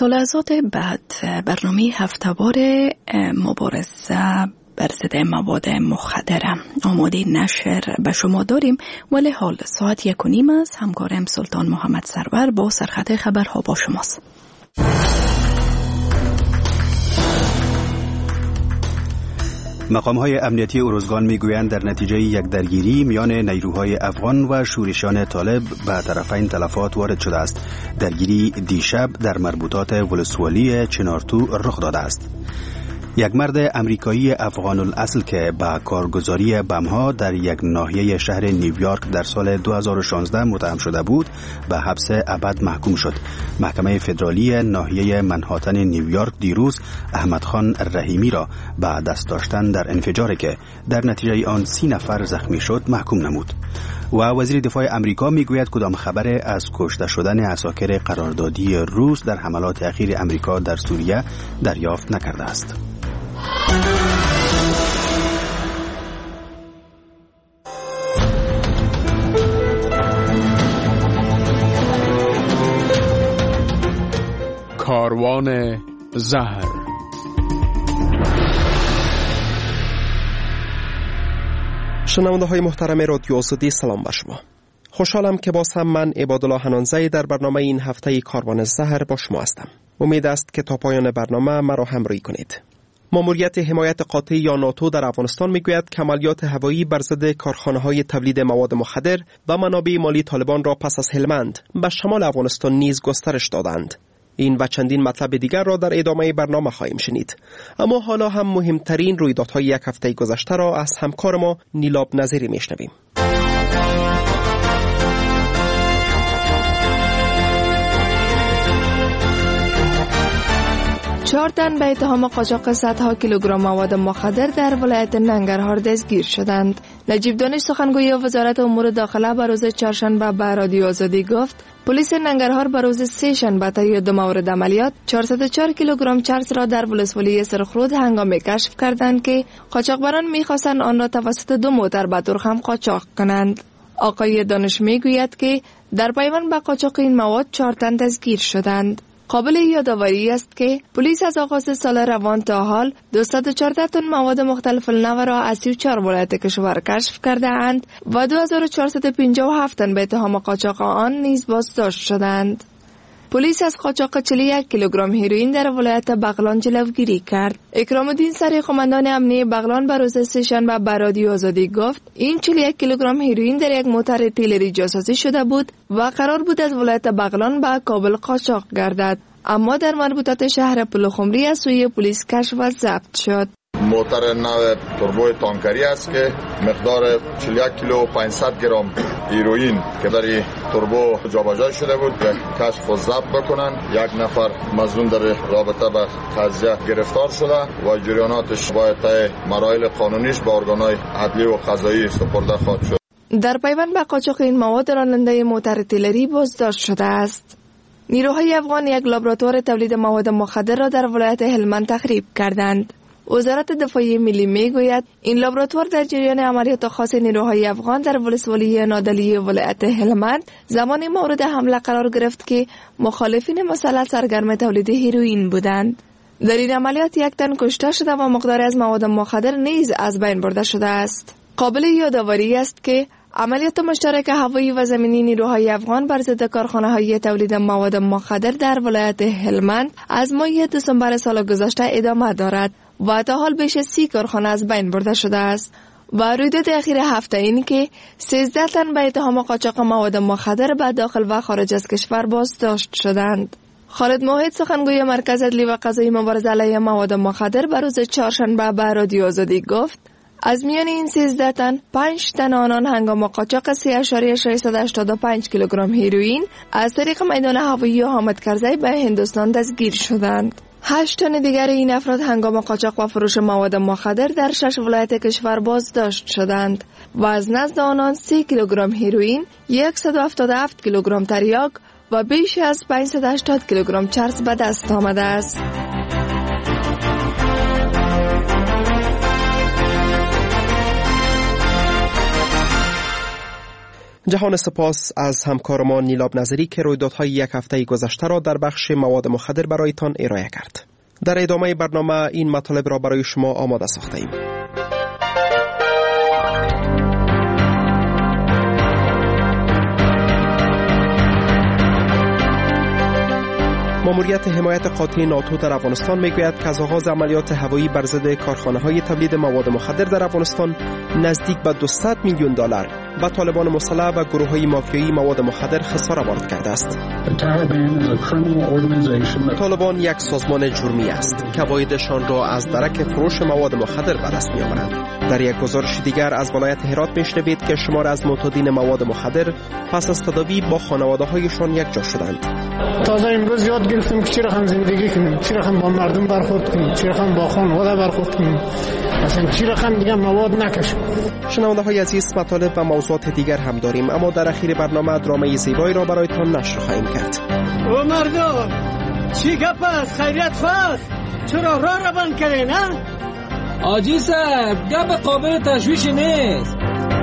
مطالعات بعد برنامه هفته‌وار مبارزه بر ضد مواد مخدر آماده نشر به شما داریم، ولی حال ساعت 1:30 است. همکارم سلطان محمد سرور با سرخط خبرها با شماست. مقام‌های امنیتی ارزگان می‌گویند در نتیجه یک درگیری میان نیروهای افغان و شورشیان طالب به طرفین تلفات وارد شده است. درگیری دیشب در مربوطات ولسوالی چنارتو رخ داده است. یک مرد امریکایی افغان الاصل که با کارگزاری بم‌ها در یک ناحیه شهر نیویورک در سال 2016 متهم شده بود به حبس ابد محکوم شد. محکمه فدرالی ناحیه منهاتن نیویورک دیروز احمد خان رحیمی را به دست داشتن در انفجاری که در نتیجه آن 30 نفر زخمی شد محکوم نمود. و وزیر دفاع امریکا میگوید کدام خبر از کشته شدن عساکر قراردادی روس در حملات اخیر امریکا در سوریه دریافت نکرده است. کاروان زهر. شنونده های محترم رادیو آزادی، سلام بر شما. خوشحالم که باز هم من عبادالله حنانزی در برنامه این هفته کاروان زهر با شما هستم. امید است که تا پایان برنامه مرا همراهی کنید. ماموریت حمایت قاطع یا ناتو در افغانستان میگوید که عملیات هوایی بر ضد کارخانه‌های تولید مواد مخدر و منابع مالی طالبان را پس از هلمند به شمال افغانستان نیز گسترش دادند. این و چندین مطلب دیگر را در ادامه برنامه خواهیم شنید. اما حالا هم مهمترین رویدادهای یک هفته گذشته را از همکار ما نیلاب نظیری میشنویم. 4 تن به اتهام قاچاق صدها کیلوگرم مواد مخدر در ولایت ننگرهار دستگیر شدند. نجیب دانش سخنگوی وزارت امور داخله به روز چهارشنبه به رادیو آزادی گفت پلیس ننگرهار به روز سه شنبه طی 2 مورد عملیات 404 کیلوگرم چرس را در ولسوالی سرخرود هنگام کشف کردند که قاچاقبران می‌خواستند آن را توسط 2 موتر به ترخم قاچاق کنند. آقای دانش میگوید که در پیوند به قاچاق این مواد 4 تن دستگیر شدند. قابل یادآوری است که پلیس از آغاز سال روان تا حال 214 تن مواد مختلف النوع را از 34 ولایت کشور کشف کرده اند و 2457 تن به اتهام قاچاق آن نیز بازداشت شدند. پلیس از قاچاق 41 کیلوگرم هیروئین در ولایت بغلان جلوگیری کرد. اکرام الدین سری قماندان امنیه بغلان به روز سه‌شنبه به رادیو آزادی گفت این 41 کیلوگرم هیروئین در یک موتر تیلری جاسازی شده بود و قرار بود از ولایت بغلان به کابل قاچاق گردد، اما در مربوطات شهر پلخمری از سوی پلیس کشف و ضبط شد. موتر نو توربوی تانکری است که مقدار 41 کیلو و 500 گرم هیروئین که در توربو جابجا شده بود که کشف و ضبط بکنند. 1 نفر مظنون در رابطه با قضیه گرفتار شده و جریاناتش باید طی مراحل قانونیش به ارگان‌های عدلی و قضایی سپرده خواهد شد. در پیوند به قاچاق این مواد راننده موتر تیلری بازداشت شده است. نیروهای افغان یک لابراتوار تولید مواد مخدر را در ولایت هلمند تخریب کردند. وزارت دفاع ملی میگوید این لابراتوار در جریان عملیات خاص نیروهای افغان در ولسوالی نادلی ولایت هلمند زمانی مورد حمله قرار گرفت که مخالفین مسلح سرگرم تولید هیروئین بودند. در این عملیات 1 تن کشته شده و مقداری از مواد مخدر نیز از بین برده شده است. قابل یادآوری است که عملیات مشترک هوایی و زمینی نیروهای افغان بر ضد کارخانه‌های تولید مواد مخدر در ولایت هلمند از ماه دسامبر سال گذشته ادامه دارد و تا حال بیش از 30 کارخانه از بین برده شده است. و رویداد اخیر هفته این که 13 تن به اتهام قاچاق مواد مخدر به داخل و خارج از کشور بازداشت شدند. خالد موحد سخنگوی مرکز عدلی و قضایی مبارزه علیه مواد مخدر به روز چهارشنبه به رادیو آزادی گفت از میان این 13 تن 5 تن آنان هنگام قاچاق 3.685 کیلوگرم هیروئین از طریق میدان هوایی حامد کرزی به هندوستان دستگیر شدند. 8 تن دیگر این افراد هنگام قاچاق و فروش مواد مخدر در 6 ولایت کشور بازداشت شدند و از نزد آنان 3 کیلوگرم هیروئین، 177 کیلوگرم تریاک و بیش از 580 کیلوگرم چرس به دست آمده است. جهان سپاس از همکارمان نیلاب نظری که رویدادهای یک هفته گذشته را در بخش مواد مخدر برایتان ارائه کرد. در ادامه برنامه این مطالب را برای شما آماده ساخته‌ایم. ماموریت حمایت قاطع ناتو در افغانستان میگوید که از آغاز عملیات هوایی بر ضد کارخانه‌های تولید مواد مخدر در افغانستان نزدیک به $200 میلیون به طالبان مسلح و گروه‌های مافیایی مواد مخدر خسارت وارد کرده است. طالبان یک سازمان جرمی است که عوایدشان را از درک فروش مواد مخدر به دست می‌آورند. در یک گزارش دیگر از ولایت هرات میشنوید که شمار از معتادین مواد مخدر پس از تداوی با خانواده‌هایشان یک جا شدند. تازه امروز یاد گرفتیم که چرا هم زندگی کنیم، چرا هم با مردم برخورد کنیم، چرا هم با خانواده برخورد کنیم، مثلا چرا هم دیگه مواد نکشیم. شنونده‌های عزیز، مطالب و موضوعات دیگر هم داریم، اما در اخیر برنامه درامه زیبایی را برایتان نشر خواهیم کرد. او مردم چی گپ است؟ خیریت خواست؟ چرا راه را بند کردین ها؟ آجی صاحب گپ قابل تشویش نیست.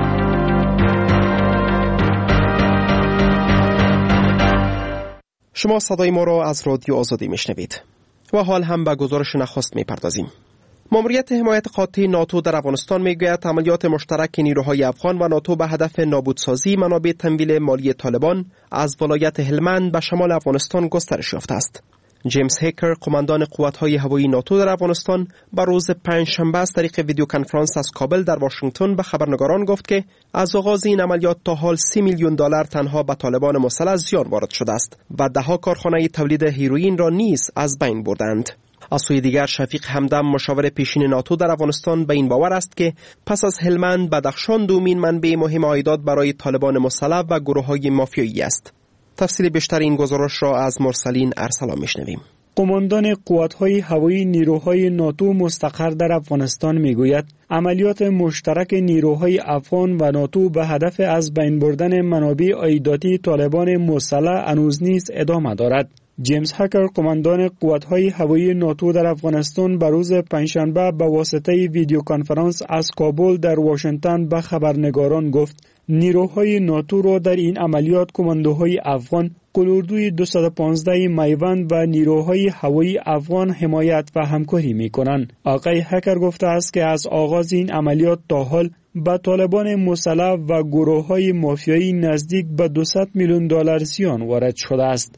شما صدای ما را از رادیو آزادی میشنوید و حال هم به گزارش نخست میپردازیم. ماموریت حمایت قاطع ناتو در افغانستان میگوید عملیات مشترک نیروهای افغان و ناتو به هدف نابودسازی منابع تمویل مالی طالبان از ولایت هلمند به شمال افغانستان گسترش یافته است. جیمز هیکر، قماندان قوت‌های هوایی ناتو در افغانستان، به روز پنجشنبه از طریق ویدیو کنفرانس از کابل در واشنگتن به خبرنگاران گفت که از آغاز این عملیات تا حال $30 میلیون تنها به طالبان مسلح زیان وارد شده است و ده‌ها کارخانه تولید هیروئین را نیز از بین بردند. از سوی دیگر شفیق همدم، مشاور پیشین ناتو در افغانستان، به این باور است که پس از هلمند بدخشان دومین منبع مهم عایدات برای طالبان مسلح و گروه‌های مافیایی است. تفصیل بیشتر این گزارش را از مرسلین ارسلان میشنویم. قماندان قوت‌های هوایی نیروهای ناتو مستقر در افغانستان میگوید عملیات مشترک نیروهای افغان و ناتو به هدف از بین بردن منابع عایداتی طالبان مسلح هنوز نیز ادامه دارد. جیمز هکر، قماندان قوت‌های هوایی ناتو در افغانستان، به روز پنجشنبه به واسطه ویدیو کنفرانس از کابل در واشنگتن به خبرنگاران گفت نیروهای ناتو را در این عملیات کماندوهای افغان، قلاردوی 215 میوند و نیروهای هوایی افغان حمایت و همکاری می‌کنند. آقای هکر گفته است که از آغاز این عملیات تا حال به طالبان مسلح و گروه‌های مافیایی نزدیک به $200 میلیون زیان وارد شده است.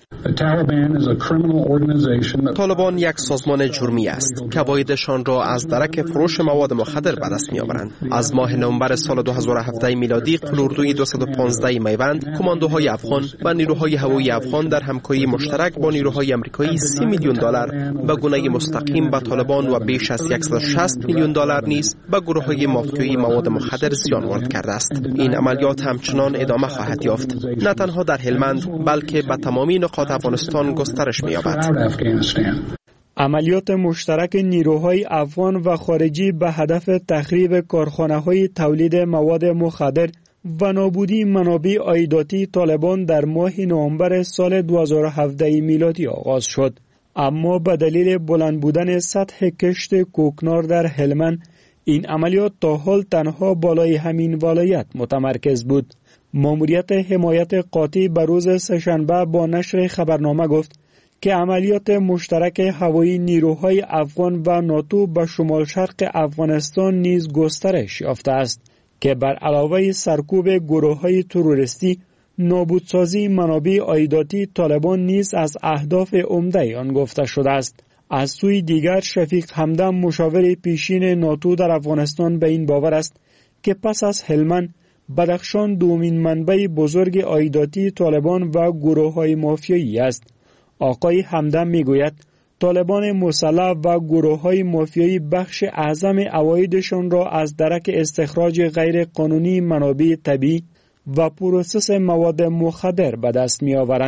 طالبان یک سازمان جرمی است که عوایدشان را از درک فروش مواد مخدر به دست می‌آورند. از ماه نوامبر سال 2017 میلادی قلاردوی 215 میوند، کماندوهای افغان و نیروهای هوایی افغان در همکاری مشترک با نیروهای آمریکایی $30 میلیون به گونه مستقیم به طالبان و بیش از $160 میلیون نیز به گروه‌های مافیایی مواد مخدر زیان وارد کرده است. این عملیات همچنان ادامه خواهد یافت، نه تنها در هلمند بلکه به تمامی نقاط افغانستان گسترش می‌یابد. عملیات مشترک نیروهای افغان و خارجی به هدف تخریب کارخانه‌های تولید مواد مخدر و نابودی منابع عایداتی طالبان در ماه نوامبر سال 2017 میلادی آغاز شد، اما به دلیل بلند بودن سطح کشت کوکنار در هلمند این عملیات تا حال تنها بالای همین ولایت متمرکز بود. ماموریت حمایت قاطع به روز سه‌شنبه با نشر خبرنامه گفت که عملیات مشترک هوایی نیروهای افغان و ناتو به شمال شرق افغانستان نیز گسترش یافته است که بر علاوه سرکوب گروه‌های تروریستی، نابودسازی منابع عایداتی طالبان نیز از اهداف عمده آن گفته شده است. از سوی دیگر شفیق همدم، مشاور پیشین ناتو در افغانستان، به این باور است که پس از هلمند بدخشان دومین منبع بزرگ عایداتی طالبان و گروه‌های مافیایی است. آقای همدم میگوید طالبان مسلح و گروه‌های مافیایی بخش اعظم عوایدشان را از درک استخراج غیر قانونی منابع طبیعی و پروسس مواد مخدر به دست می‌آورند.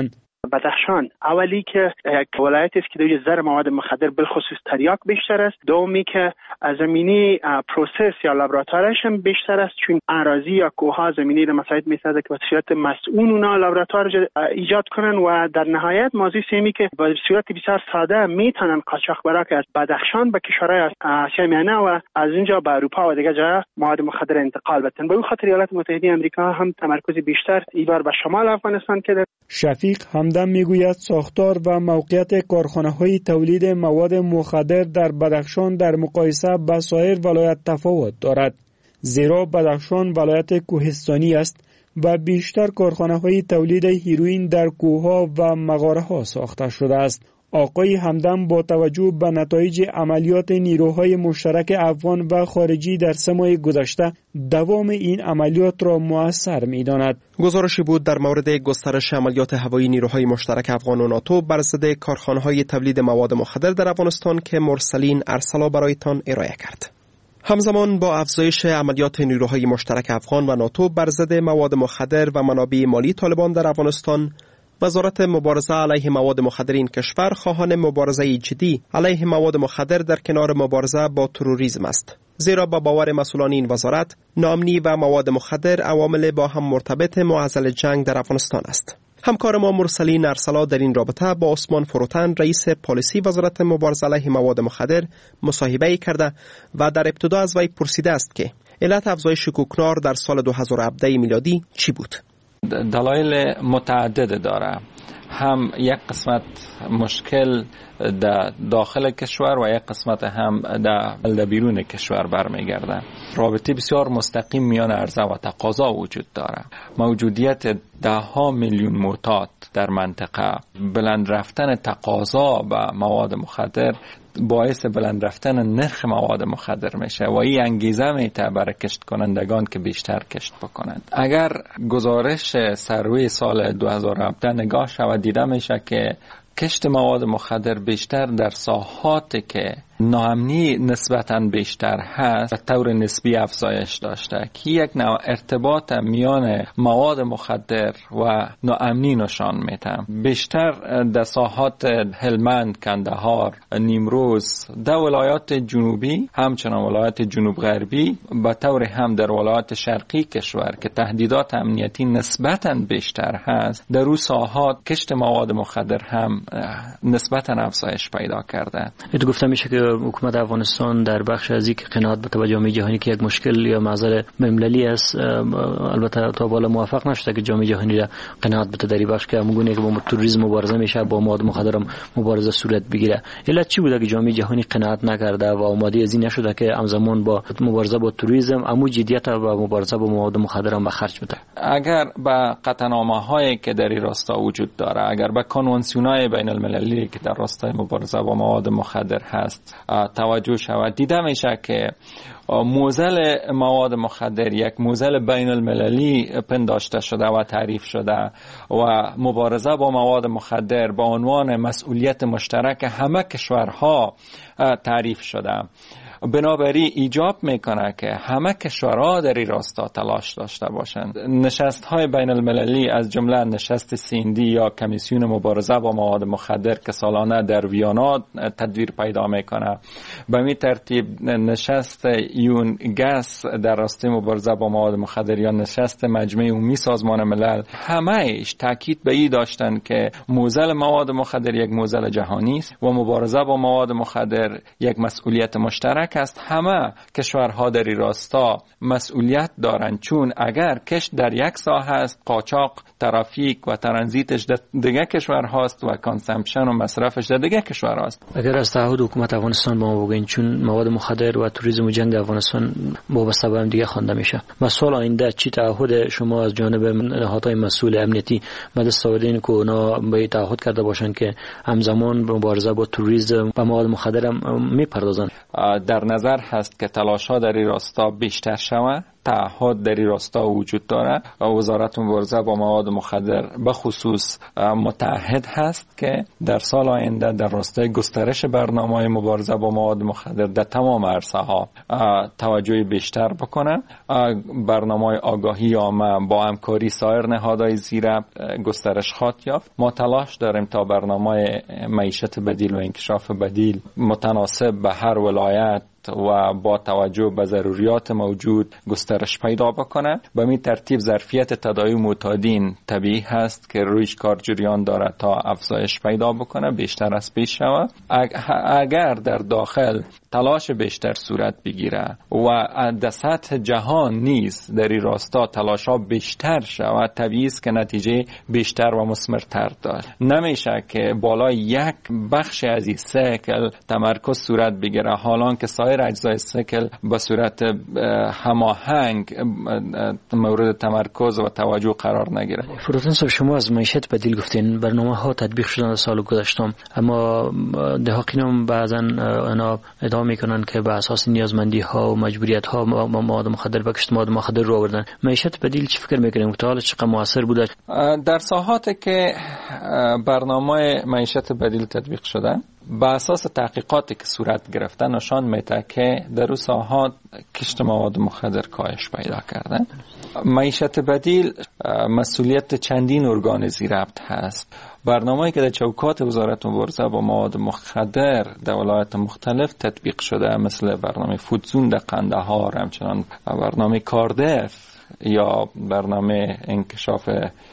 بدخشان اولی که یک ولایتی است که در زر مواد مخدر بالخصوص تریاک بیشتر است. دومی که زمینه پروسس یا لابراتوارش هم بیشتر است، چون اراضی یا کوهها زمینه را مساعد می‌سازد که به صورت مسئول اونا لابراتوار ایجاد کنن. و در نهایت موضوع سومی که به صورت بسیار ساده میتونن قاچاقبرا که از بدخشان به کشورهای آسیا میانه و از اونجا به اروپا و دیگر جاها مواد مخدر انتقال بدن. به این خاطر ایالات متحده آمریکا هم تمرکز بیشتر ایبار به شمال افغانستان کرده. شفیق همدم میگوید ساختار و موقعیت کارخانه‌های تولید مواد مخدر در بدخشان در مقایسه با سایر ولایت تفاوت دارد، زیرا بدخشان ولایت کوهستانی است و بیشتر کارخانه‌های تولید هیروئین در کوه‌ها و مغاره‌ها ساخته شده است. آقای همدم با توجه به نتایج عملیات نیروهای مشترک افغان و خارجی در 3 ماه گذشته دوام این عملیات را مؤثر می‌داند. گزارشی بود در مورد گسترش عملیات هوایی نیروهای مشترک افغان و ناتو بر ضد کارخانه‌های تولید مواد مخدر در افغانستان که مرسلین ارسلا برایتان ارائه کرد. همزمان با افزایش عملیات نیروهای مشترک افغان و ناتو بر ضد مواد مخدر و منابع مالی طالبان در افغانستان، وزارت مبارزه علیه مواد مخدر این کشور خواهان مبارزه جدی علیه مواد مخدر در کنار مبارزه با تروریسم است، زیرا با باور مسئولان این وزارت ناامنی و مواد مخدر عوامل با هم مرتبط معضل جنگ در افغانستان است. همکار ما مرسلین ارسلا در این رابطه با عثمان فروتن رئیس پالیسی وزارت مبارزه علیه مواد مخدر مصاحبه کرده و در ابتدا از وی پرسیده است که علت افزایش کوکنار در سال 2017 میلادی چی بود؟ دلایل متعدد داره. هم یک قسمت مشکل در داخل کشور و یک قسمت هم در بیرون کشور برمیگرده. رابطه بسیار مستقیم میان عرضه و تقاضا وجود داره. موجودیت 10 میلیون معتاد در منطقه، بلند رفتن تقاضا به مواد مخدر باعث بلند رفتن نرخ مواد مخدر میشه و این انگیزه میته برای کشت کنندگان که بیشتر کشت بکنند. اگر گزارش سروی سال 2017 نگاه شود دیده میشه که کشت مواد مخدر بیشتر در ساحاتی که ناامنی نسبتاً بیشتر هست به طور نسبی افزایش داشته که یک نوع ارتباط میان مواد مخدر و ناامنی نشان میده. بیشتر در ساحات هلمند، کندهار، نیمروز، در ولایات جنوبی همچنان ولایات جنوب غربی به طور هم در ولایات شرقی کشور که تهدیدات امنیتی نسبتاً بیشتر هست، در اون ساحات کشت مواد مخدر هم نسبتاً افزایش پیدا کرده. تو گفته میشه که حکومت افغانستان در بخش از این قناعت به توجه جامعه جهانی که یک مشکل یا معضل مللی است، البته تا بالا موفق نشده که جامعه جهانی را قناعت بده در این بخش که همگونه که با تروریسم مبارزه میشه با مواد مخدر مبارزه صورت بگیره. علت چی بوده که جامعه جهانی قناعت نکرده و آماده از این نشده که همزمان با مبارزه با تروریسم عمو جدیت و مبارزه با مواد مخدر هم خرج بده؟ اگر به قطعنامه‌هایی که در این راستا وجود داره، اگر به کنوانسیون‌های بین المللی که در راستای مبارزه با مواد مخدر هست توجه شود، دیده میشه که معضل مواد مخدر یک معضل بین المللی پنداشته شده و تعریف شده و مبارزه با مواد مخدر به عنوان مسئولیت مشترک همه کشورها تعریف شده. بنابراین ایجاب میکنه که همه کشورها در این راستا تلاش داشته باشند. نشست‌های بین المللی از جمله نشست سیندی یا کمیسیون مبارزه با مواد مخدر که سالانه در ویانا تدویر پیدا میکنه، به این ترتیب نشست یون گس در راستای مبارزه با مواد مخدر یا نشست مجمع عمومی سازمان ملل، همه‌اش تاکید به این داشتن که معضل مواد مخدر یک معضل جهانی است و مبارزه با مواد مخدر یک مسئولیت مشترک است. همه کشورها در این راستا مسئولیت دارند، چون اگر کشت در یک ساحه است، قاچاق، ترافیک و ترانزیتش در دیگه کشور هاست و کانسامپشن و مصرفش در دیگه کشور هاست. اگر از تعهد حکومت افغانستان با ما بگین، چون مواد مخدر و توریسم و جنگ افغانستان وابسته به هم دیگه خوانده میشه، مسئول آینده چی تعهد شما از جانب نهادهای مسئول امنیتی به دست آوردین که اونا به تعهد کرده باشن که همزمان مبارزه با توریسم و مواد مخدر هم میپردازن؟ در نظر هست که تلاش ها در این راستا بیشتر شود تعهد در این راستا وجود داره. وزارت مبارزه با مواد مخدر به خصوص متعهد هست که در سال آینده در راستای گسترش برنامه مبارزه با مواد مخدر در تمام عرصه ها توجه بیشتر بکنه. برنامه آگاهی عامه با همکاری سایر نهادهای زیر گسترش خواهد یافت. ما تلاش داریم تا برنامه معیشت بدیل و انکشاف بدیل متناسب به هر ولایت و با توجه به ضروریات موجود گسترش پیدا بکنه. به این ترتیب ظرفیت تداوی معتادین طبیعی هست که رویش کار جریان داره تا افزایش پیدا بکنه، بیشتر از پیش شود. اگر در داخل تلاش بیشتر صورت بگیره و در سطح جهان نیز در این راستا تلاش ها بیشتر شود، طبیعی است که نتیجه بیشتر و مثمرتر دارد. نمیشه که بالای یک بخش از این سیکل تمرکز صورت بگیره حالان که سایر اجزای سیکل به صورت هماهنگ مورد تمرکز و توجه قرار نگیره. فروتن صاحب، شما از معیشت بدیل گفتین، برنامه ها تطبیق شدن در سال گذشته، اما دهاقینم بعضا اینا ادعا میکنن که به اساس نیازمندی ها و مجبوریت ها مواد مخدر و کشت مواد مخدر رو آوردن. معیشت بدیل چی فکر میکنیم که تا حالا چقدر موثر بوده؟ در ساحاتی که برنامه معیشت بدیل تطبیق شده، با اساس تحقیقاتی که صورت گرفته نشان میده که در اون ساحات کشت مواد مخدر کاهش پیدا کرده. معیشت بدیل مسئولیت چندین ارگان زیربط هست. برنامه‌ای که در چوکات وزارت مبارزه با مواد مخدر در ولایات مختلف تطبیق شده، مثل برنامه فودزون در قندهار، همچنان برنامه کاردف یا برنامه انکشاف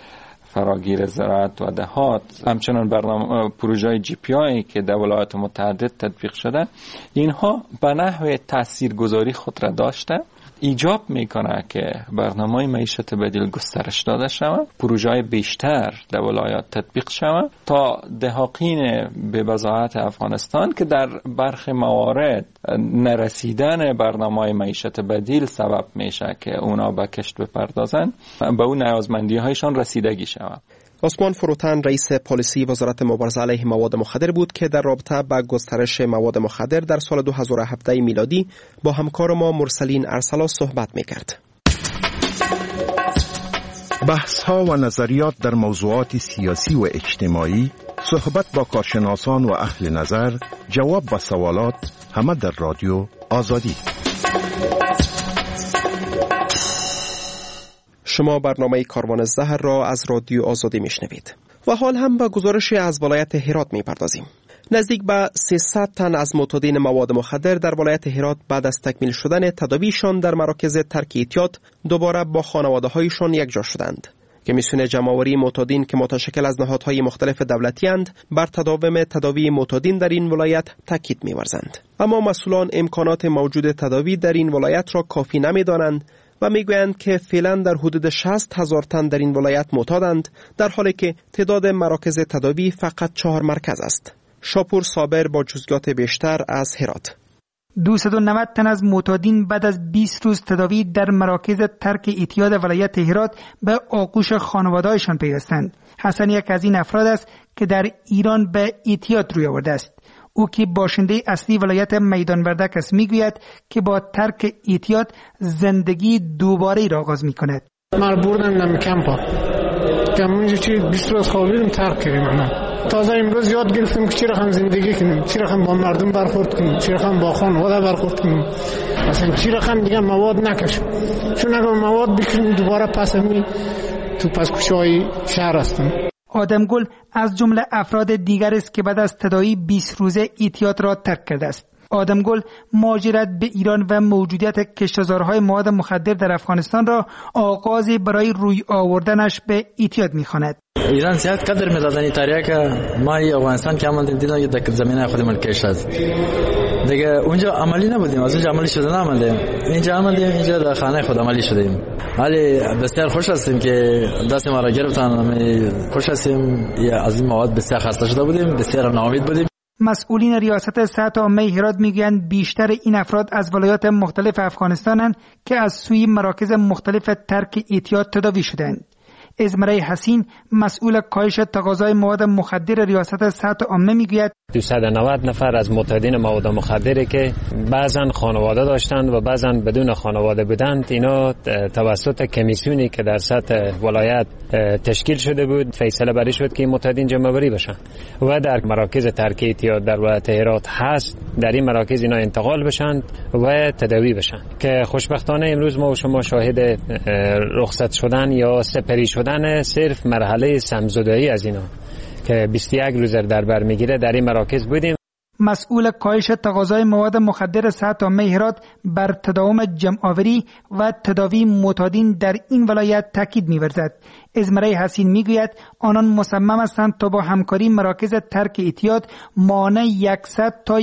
فراگیر زراعت و دهات، همچنان برنامه پروژه جی پی آی که در ولایات متعدد تطبیق شده، اینها به نحو تاثیرگذاری خود را داشته ایجاب میکنه که برنامه معیشت بدیل گسترش داده شود، پروژه بیشتر در ولایات تطبیق شود تا دهاقین به وضاحت افغانستان که در برخی موارد نرسیدن برنامه معیشت بدیل سبب میشه که اونا به کشت بپردازن، به اون نیازمندی هایشان رسیدگی شود. عثمان فروتن رئیس پالیسی وزارت مبارزه علیه مواد مخدر بود که در رابطه با گسترش مواد مخدر در سال 2017 میلادی با همکار ما مرسلین ارسلا صحبت میکرد. بحث ها و نظریات در موضوعات سیاسی و اجتماعی، صحبت با کارشناسان و اهل نظر، جواب به سوالات، همه در رادیو آزادی. شما برنامه کاروان الزهر را از رادیو آزادی میشنوید و حال هم به گزارشی از ولایت هرات میپردازیم. نزدیک به 300 تن از معتادین مواد مخدر در ولایت هرات بعد از تکمیل شدن تداویشان در مراکز ترک اعتیاد دوباره با خانواده‌هایشان یکجا شدند. کمیسیون جمع‌آوری معتادین که متشکل از نهادهای مختلف دولتی اند بر تداوم تداوی معتادین در این ولایت تاکید می‌ورزند. اما مسئولان امکانات موجود تداوی در این ولایت را کافی نمی‌دانند و میگویند که فعلا در حدود 60,000 تن در این ولایت معتادند، در حالی که تعداد مراکز تداوی فقط 4 مرکز است. شاپور صابر با جزئیات بیشتر از هرات. 290 تن از معتادین بعد از 20 روز تداوی در مراکز ترک اعتیاد ولایت هرات به آغوش خانواده‌هایشان پیوستند. حسن یک از این افراد است که در ایران به اعتیاد روی آورده است. او که باشنده اصلی ولایت میدان وردک است میگوید که با ترک اعتیاد زندگی دوباره را آغاز میکند. من بردم کمپا اونجا چی 20 روز خوابیدم، ترک کردم. تازه امروز یاد گرفتم که چی رقم زندگی کنیم، چی رقم با مردم برخورد کنیم، چی رقم با خانواده برخورد کنیم، مثلا چی رقم دیگه مواد نکشیم، چون اگر مواد بکشیم دوباره پس می تو پس کوچه‌های شهر هستم. آدمگل از جمله افراد دیگر است که بعد از تداوی 20 روزه اعتیاد را ترک کرده است. آدمگل مهاجرت به ایران و موجودیت کشتزارهای مواد مخدر در افغانستان را آغازی برای روی آوردنش به اعتیاد می‌خواند. ایران زیاد قدر می‌دادن ایتالیا که ما افغانستان که آمدیم دیدن یه در زمینه خودمون کش است. دیگه اونجا عملی نبودیم، از اونجا عملی شده نامدیم. اینجا آمدیم، اینجا در خانه خود عملی شدیم. ولی بسیار خوش هستیم که دست ما را گرفتن. خوش هستیم از این مواد بسیار خسته شده بودیم، بسیار ناامید بودیم. مسئولین ریاست صحت عامه هرات میگویند بیشتر این افراد از ولایات مختلف افغانستانند که از سوی مراکز مختلف ترک اعتیاد تداوی شدند. ازمره حسین مسئول کاهش تقاضای مواد مخدر ریاست صحت عامه میگوید 290 نفر از معتادین مواد مخدری که بعضن خانواده داشتند و بعضن بدون خانواده بودند، اینا توسط کمیسیونی که در سطح ولایت تشکیل شده بود فیصله بری شد که این معتادین جمع‌آوری بشن و در مراکز ترک اعتیاد در ولایت هرات هست، در این مراکز اینا انتقال بشن و تداوی بشن که خوشبختانه امروز ما و شما شاهد رخصت شدن یا سپری شدن صرف مرحله سمزدایی از اینا که 21 روز در بر میگیره در این مراکز بودیم. مسئول کاهش تقاضای مواد مخدر صحت عامه هرات بر تداوم جمع‌آوری و تداوی معتادین در این ولایت تاکید می‌ورزد. ازمره حسین میگوید آنان مصمم هستند تا با همکاری مراکز ترک اعتیاد مانع 100 تا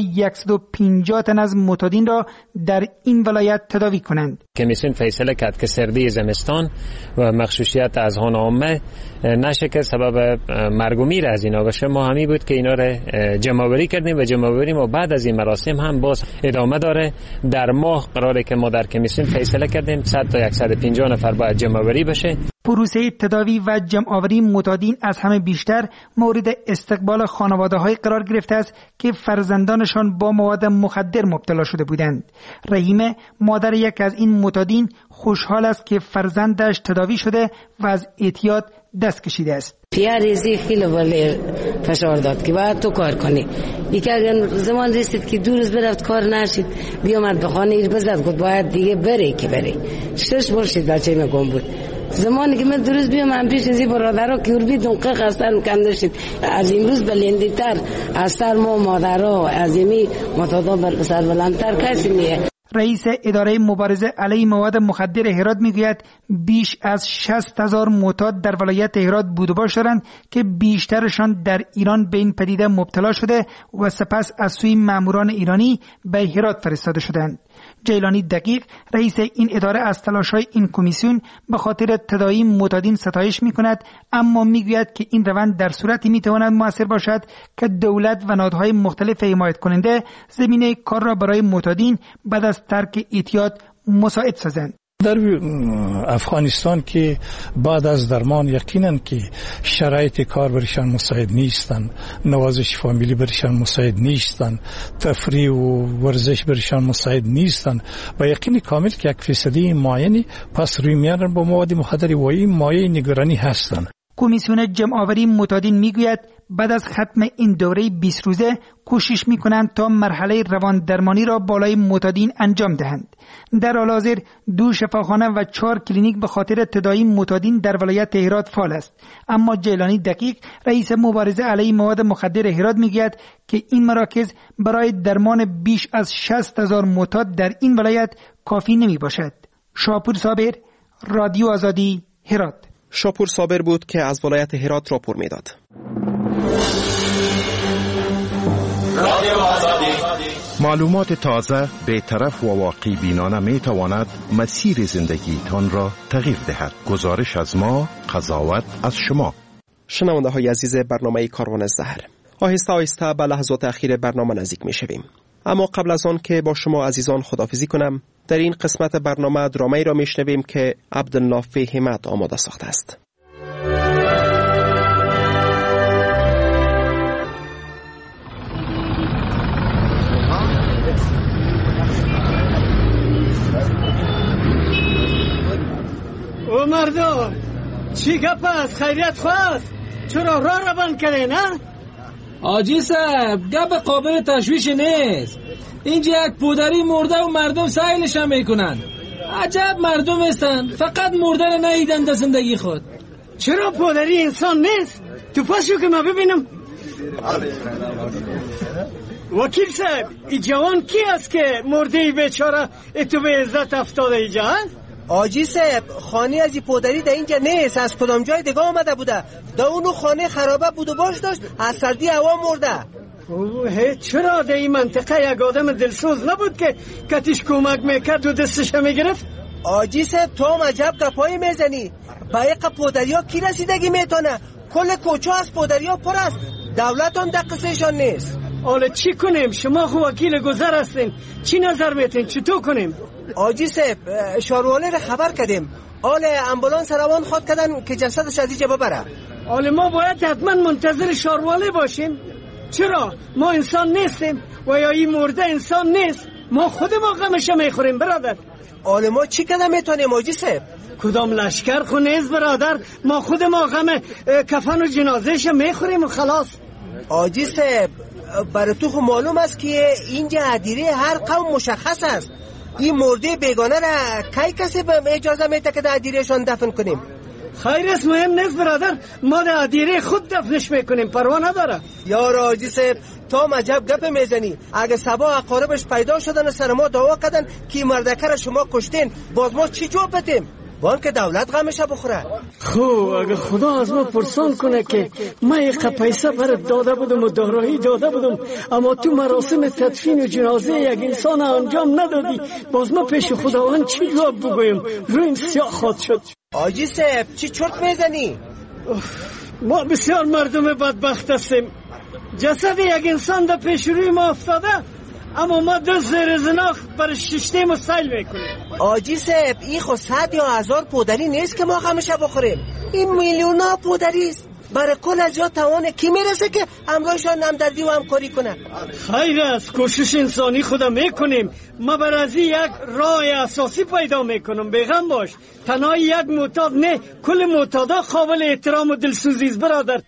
150 تن از معتادین را در این ولایت تداوی کنند. کمیسیون فیصله کرد که سردی زمستان و مخصوصیت اذهان عامه نشه که سبب مرگ و میر از اینا بشه. ما همی بود که اینا را جمع‌آوری کردیم و جمع‌آوری ما بعد از این مراسم هم باز ادامه داره. در ماه قراره که ما در کمیسیون فیصله کردیم 100 تا 150 نفر باید جمع‌آوری بشه. پروسه تداوی و جمع‌آوری معتادین از همه بیشتر مورد استقبال خانواده‌های قرار گرفته است که فرزندانشان با مواد مخدر مبتلا شده بودند. رحیمه مادر یک از این معتادین خوشحال است که فرزندش تداوی شده و از اعتیاد دست کشیده است. پیاریزی خیلی ولی فشار داد که باید تو کار کنی. یکی اگر زمان رسید که 2 روز برفت کار نشید بیامد به خانه ایر بزد گفت باید دیگه بره که بره. 6 بار شد بچه من گم بود. زمانی که من 2 روز بیام هم پیش از این برادرها که اوربی دنقه خستن کنده شد. از امروز بلنده تر از سر ما مادرها از امی متادا سر بلندتر کسی نیه. رئیس اداره مبارزه علیه مواد مخدر هرات میگوید بیش از 60,000 معتاد در ولایت هرات بود و باش دارند که بیشترشان در ایران به این پدیده مبتلا شده و سپس از سوی ماموران ایرانی به هرات فرستاده شدند. جیلانی دقیق رئیس این اداره از تلاش‌های این کمیسیون به خاطر تداوی معتادین ستایش می‌کند، اما میگوید که این روند در صورتی می‌تواند مؤثر باشد که دولت و نهادهای مختلف حمایت کننده زمینه کار را برای معتادین بعد از ترک اعتیاد مساعد سازند. در افغانستان که بعد از درمان یقینا که شرایط کار برشان مساعد نیستند، نوازش فامیلی برشان مساعد نیستند، تفریح و ورزش برشان مساعد نیستند و یقین کامل که 1% معینی پس روی میارن با مواد مخدر و این مایه نگرانی هستند. کمیسیون جمع‌آوری معتادین میگوید بعد از ختم این دوره 20 روزه کوشش میکنند تا مرحله روان درمانی را بالای معتادین انجام دهند. در حال حاضر 2 شفاخانه و 4 کلینیک به خاطر تداوی معتادین در ولایت هرات فعال است. اما جیلانی دقیق رئیس مبارزه علیه مواد مخدر هرات میگوید که این مراکز برای درمان بیش از 60,000 معتاد در این ولایت کافی نمی باشد. شاپور صابر، رادیو آزادی، هرات. شاپور صابر بود که از ولایت هرات راپور میداد. معلومات تازه، بی‌طرف و واقعی بینانه می تواند مسیر زندگیتان را تغییر دهد. گزارش از ما، قضاوت از شما. شنونده های عزیز برنامه کاروان الزهر، آهسته آهسته به لحظات اخیر برنامه نزدیک می شویم. اما قبل از آن که با شما عزیزان خداحافظی کنم، در این قسمت برنامه درامه‌ای را میشنویم که عبدالنافع همت آماده ساخته است. او مردم چی گپ است؟ خیریت خواست؟ چرا راه را بند کرده نه؟ آجی صاحب گپ قابل تشویش نیست. اینجا یک پودری مرده و مردم سایلش هم میکنن. عجب مردم هستن، فقط مرده را ندیدن در زندگی خود. چرا پودری انسان نیست؟ تو پاسو که ما ببینم. وکیل صاحب این جوان کی است که مرده بیچاره تو به عزت افتاده اینجا؟ آجی صاحب خانه از این پودری در اینجا نیست، از کدام جای دیگه آمده بوده. در اونو خانه خرابه بود و باش داشت، از سردی هوا مرده. چرا در این منطقه یک آدم دلسوز نبود که کتیش کمک میکرد و دستش میگرفت؟ آجی صاحب تو هم عجب گپایی میزنی. با یک پودریا کی رسیدگی میتونه؟ کل کوچه از پودریا پر است، دولت هم در قصهشان نیست. حالا چی کنیم؟ شما خو وکیل گذر هستین، چی نظر میتین؟ چطور کنیم؟ آجی صاحب شارواله را خبر کردیم، آل امبولانس روان خواد کردن که جسدش از اینجا ببره. حالا ما باید حتما منتظر شارواله باشیم. چرا؟ ما انسان نیستیم و یا این مرده انسان نیست؟ ما خود ما غمش میخوریم برادر. آل ما چی کده میتونیم حاجی صاحب؟ کدام لشکر خو نیست برادر، ما خود ما غم کفن و جنازهش میخوریم و خلاص. حاجی صاحب برای تو خو معلوم است که اینجا عدیره هر قوم مشخص است. این مرده بیگانه را کی کسی به اجازه میده که در عدیرهشان دفن کنیم؟ خیر است، مهم نیست برادر، ما در عدیره خود دفنش میکنیم، پروا نداره. یا حاجی صاحب تو عجب گپ میزنی. اگه سبا اقاربش پیدا شدن و سر ما دعوا کردن که مردکه را شما کشتین، باز ما چی جواب بدیم؟ بان که دولت غمش بخوره. خب اگه خدا از ما پرسان کنه که ما یک پیسه برات داده بودم و دارایی داده بودم، اما تو مراسم تدفین و جنازه یک انسان انجام ندادی، باز ما پیش خداوند چی جواب بگویم؟ رویم سیاه خواد شد. حاجی صاحب چی چرت میزنی؟ ما بسیار مردم بدبخت هستیم. جسد یک انسان در پیش روی ما افتاده، اما ما دو زیر زناخ بر ششتیم و سیل میکنیم. حاجی صاحب این خود 100 یا 1000 پودری نیست که ما غمش بخوریم، این میلیونا پودری است. برای کل از یا توان کی میرسه که همراهشان همدردی و همکاری کنه؟ خیر است، کوشش انسانی خدا میکنیم. ما برای یک راه اساسی پیدا میکنم، بیغم باش. تنهای یک معتاد نه، کل معتادا قابل احترام و دلسوزی است برادر.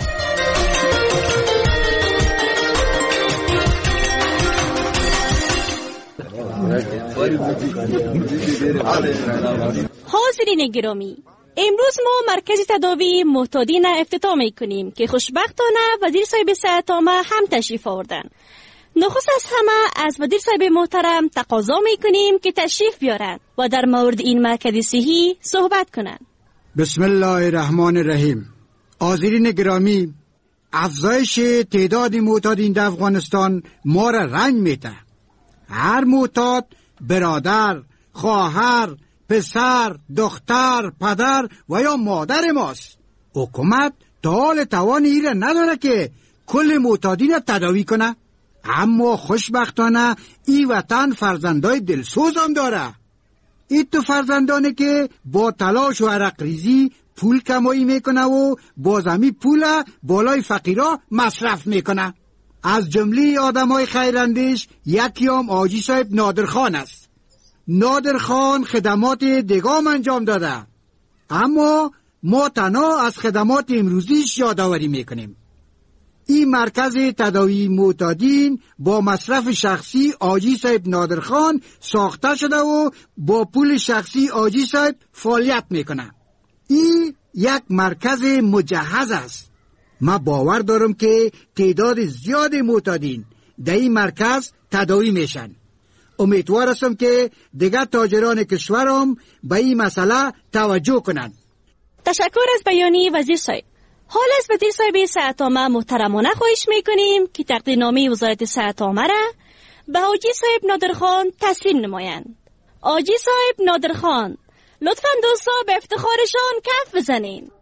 حاضرین گرامی، امروز ما مرکز تداوی معتادین افتتاح میکنیم که خوشبختانه وزیر صاحب صحت عامه هم تشریف آوردن. نخست از همه از وزیر صاحب محترم تقاضا میکنیم که تشریف بیارند و در مورد این مرکز صحی صحبت کنند. بسم الله الرحمن الرحیم. حاضرین گرامی، افزایش تعداد معتادین در افغانستان ما را رنج میده. هر معتاد برادر، خواهر، پسر، دختر، پدر و یا مادر ماست. حکومت تا حال توان این را نداره که کل معتادین را تداوی کنه، اما خوشبختانه این وطن فرزندای دلسوز هم داره. این تو فرزندانه که با تلاش و عرق ریزی پول کمایی میکنه و بازمی پول بالای فقیرا مصرف میکنه. از جمله آدمای خیراندیش یکی هم حاجی صاحب نادرخان است. نادرخان خدمات دگام انجام داده، اما ما تنها از خدمات امروزیش یادآوری میکنیم. این مرکز تداوی معتادین با مصرف شخصی حاجی صاحب نادرخان ساخته شده و با پول شخصی حاجی صاحب فعالیت میکنه. این یک مرکز مجهز است. ما باور دارم که تعداد زیاد معتادین در این مرکز تداوی میشن. امیدوار هستم که دیگر تاجران کشورم به این مسئله توجه کنند. تشکر از بیانی وزیر صاحب. حال از وزیر صاحب صحت عامه محترمانه خواهش میکنیم که تقدیرنامه وزارت صحت عامه را به حاجی صاحب نادرخان تسلیم نمایند. حاجی صاحب نادرخان، لطفاً دوستا به افتخارشان کف بزنین.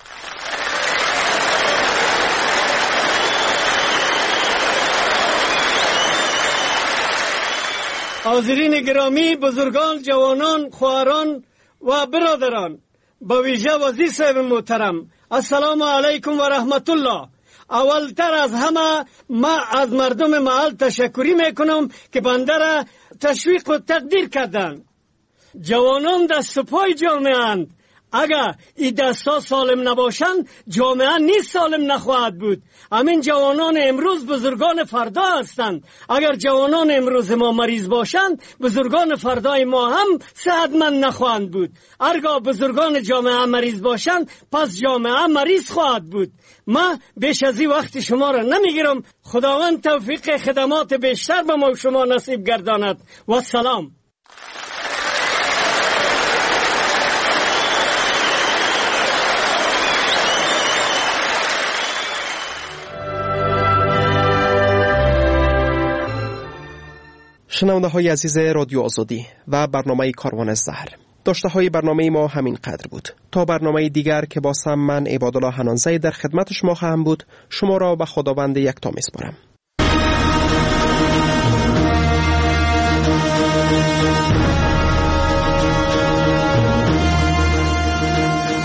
حاضرین گرامی، بزرگان، جوانان، خواهران و برادران، با ویژه وزیر صاحب محترم، السلام علیکم و رحمت الله. اولتر از همه ما از مردم محل تشکری میکنم که بنده را تشویق و تقدیر کردند. جوانان دست و پای جامعه اند. اگر این دستا سالم نباشند جامعه نیست سالم نخواهد بود. همین جوانان امروز بزرگان فردا هستند. اگر جوانان امروز ما مریض باشند بزرگان فردای ما هم صحتمند نخواهند بود. هرگاه بزرگان جامعه مریض باشند پس جامعه مریض خواهد بود. ما بیش از این وقت شما را نمیگیرم. خداوند توفیق خدمات بیشتر به ما شما نصیب گرداند. و سلام. شنونده های عزیز رادیو آزادی و برنامه کاروان الزهر، داشته های برنامه ما همین قدر بود. تا برنامه دیگر که با سم من عبادالله حنانزی در خدمت شما خواهم بود، شما را به خداوند یکتا میسپارم.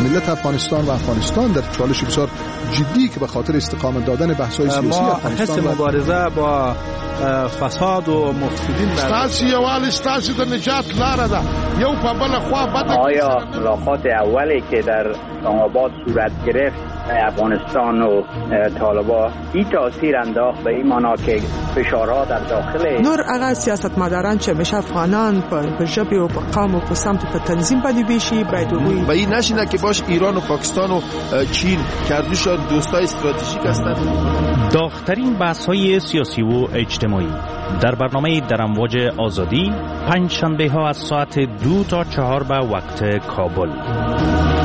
ملت افغانستان و افغانستان در چالش بسیار جدی که به خاطر استقامت دادن بحث‌های سیاسی افغانستان ما حس مبارزه با فساد و مفسدین ستاسو یوال ستاسو د نجات لاره ده یو په بل خوا بده. آیا ملاقات اولی که در اسلام آباد صورت گرفت افغانستان و طالبان این تاثیر انداخت به این معنا که فشارها در داخل نور هغه سیاستمداران چې همیشه افغانان په ژبه او په قوم او په سمت په تنظیم باندې ویشي باید وګوري و این نشینه که باش ایران و پاکستان و چین کردوش دوستای استراتژیک هستند. داغ‌ترین بحث‌های سیاسی و اجتماعی در برنامه در امواج آزادی پنج شنبه ها از ساعت 2 تا 4 به وقت کابل.